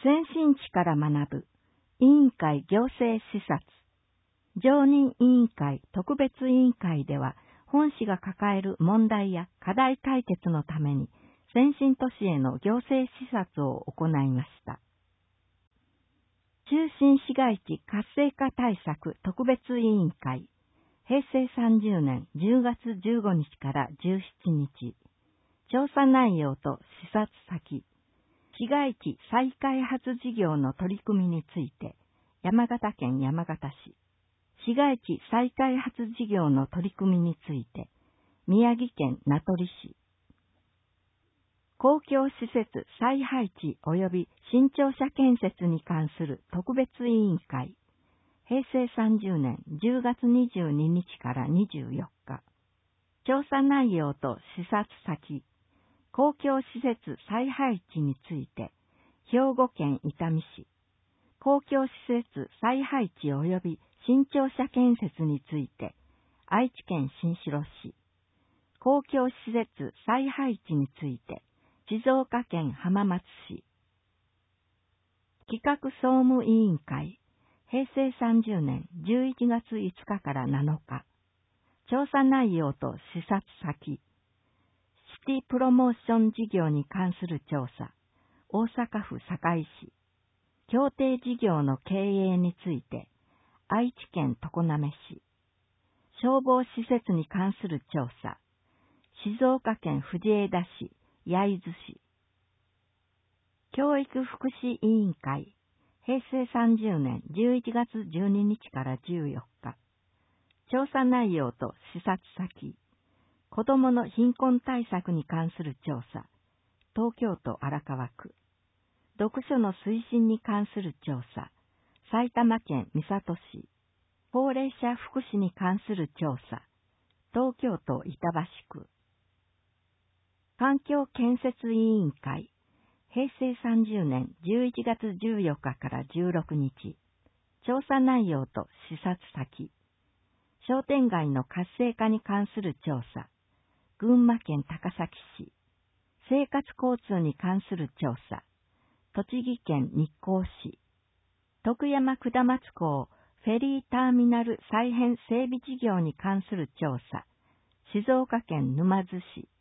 先進地から学ぶ委員会行政視察常任委員会特別委員会では本市が抱える問題や課題解決のために先進都市への行政視察を行いました。中心市街地活性化対策特別委員会平成30年10月15日から17日調査内容と視察先市街地再開発事業の取り組みについて山形県山形市市街地再開発事業の取り組みについて宮城県名取市公共施設再配置及び新庁舎建設に関する特別委員会平成30年10月22日から24日調査内容と視察先公共施設再配置について兵庫県伊丹市公共施設再配置及び新庁舎建設について愛知県新城市公共施設再配置について静岡県浜松市企画総務委員会平成30年11月5日から7日調査内容と視察先シティプロモーション事業に関する調査大阪府堺市協定事業の経営について愛知県常滑市消防施設に関する調査静岡県藤枝市焼津市教育福祉委員会平成30年11月12日から14日調査内容と視察先子どもの貧困対策に関する調査東京都荒川区読書の推進に関する調査埼玉県三郷市高齢者福祉に関する調査東京都板橋区環境建設委員会平成30年11月14日から16日調査内容と視察先商店街の活性化に関する調査群馬県高崎市生活交通に関する調査栃木県日光市徳山下松港フェリーターミナル再編整備事業に関する調査静岡県沼津市